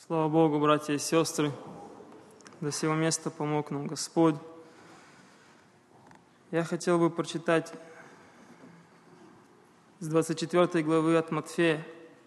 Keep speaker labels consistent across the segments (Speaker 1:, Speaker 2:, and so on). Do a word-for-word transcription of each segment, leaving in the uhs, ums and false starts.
Speaker 1: Слава Богу, братья и сестры, до сего места помог нам Господь. Я хотел бы прочитать с двадцать четвёртой главы от Матфея.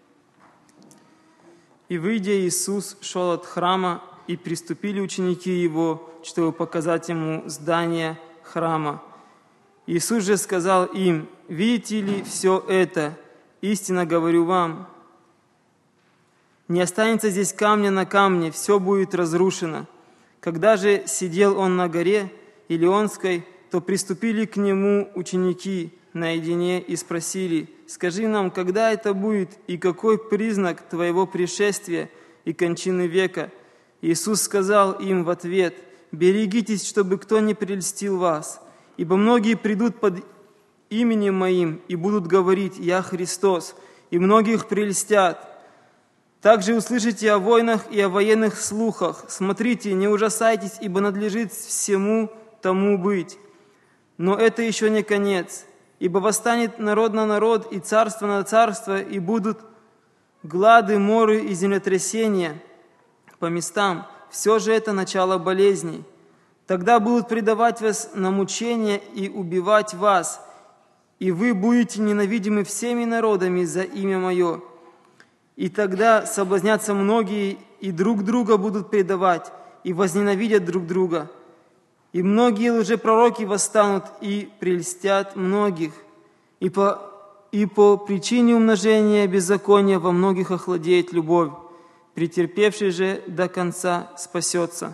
Speaker 1: «И, выйдя, Иисус шел от храма, и приступили ученики Его, чтобы показать Ему здание храма. Иисус же сказал им: видите ли все это? Истинно говорю вам, не останется здесь камня на камне, все будет разрушено. Когда же сидел Он на горе Илионской, то приступили к Нему ученики наедине и спросили: скажи нам, когда это будет, и какой признак Твоего пришествия и кончины века? Иисус сказал им в ответ: берегитесь, чтобы кто не прельстил вас, ибо многие придут под именем Моим и будут говорить: Я Христос, и многих прельстят. Также услышите о войнах и о военных слухах. Смотрите, не ужасайтесь, ибо надлежит всему тому быть. Но это еще не конец, ибо восстанет народ на народ и царство на царство, и будут глады, моры и землетрясения по местам. Все же это начало болезней. Тогда будут предавать вас на мучения и убивать вас, и вы будете ненавидимы всеми народами за имя Мое. И тогда соблазнятся многие, и друг друга будут предавать, и возненавидят друг друга. И многие лжепророки восстанут и прельстят многих, и по, и по причине умножения беззакония во многих охладеет любовь, претерпевший же до конца спасется».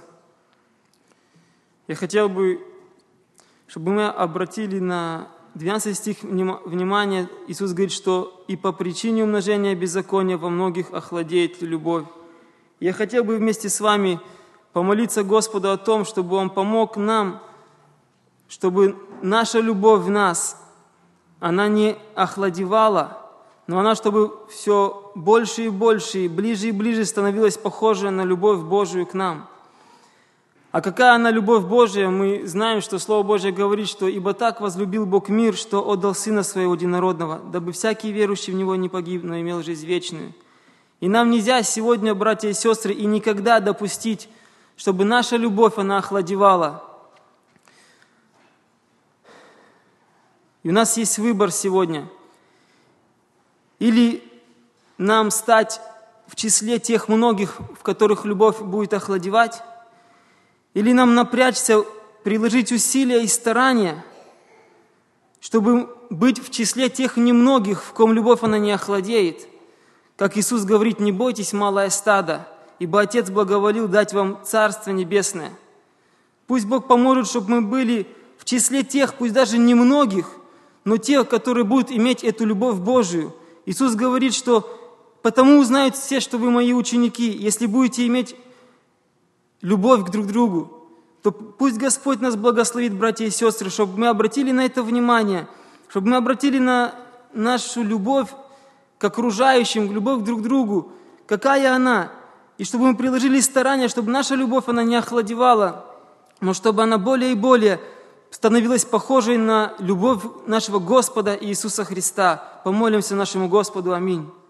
Speaker 1: Я хотел бы, чтобы мы обратили на двенадцатый стих внимание. Иисус говорит, что «и по причине умножения беззакония во многих охладеет любовь». Я хотел бы вместе с вами помолиться Господу о том, чтобы Он помог нам, чтобы наша любовь в нас, она не охладевала, но она, чтобы все больше и больше, и ближе и ближе становилась похожа на любовь Божию к нам. А какая она любовь Божия? Мы знаем, что Слово Божие говорит, что «Ибо так возлюбил Бог мир, что отдал Сына Своего Единородного, дабы всякий верующий в Него не погиб, но имел жизнь вечную». И нам нельзя сегодня, братья и сестры, и никогда допустить, чтобы наша любовь, она охладевала. И у нас есть выбор сегодня. Или нам стать в числе тех многих, в которых любовь будет охладевать, или нам напрячься, приложить усилия и старания, чтобы быть в числе тех немногих, в ком любовь она не охладеет. Как Иисус говорит: не бойтесь, малое стадо, ибо Отец благоволил дать вам Царство Небесное. Пусть Бог поможет, чтобы мы были в числе тех, пусть даже немногих, но тех, которые будут иметь эту любовь Божию. Иисус говорит, что «потому узнают все, что вы мои ученики, если будете иметь любовь к друг другу». То пусть Господь нас благословит, братья и сестры, чтобы мы обратили на это внимание, чтобы мы обратили на нашу любовь к окружающим, любовь друг к другу, какая она, и чтобы мы приложили старания, чтобы наша любовь, она не охладевала, но чтобы она более и более становилась похожей на любовь нашего Господа Иисуса Христа. Помолимся нашему Господу. Аминь.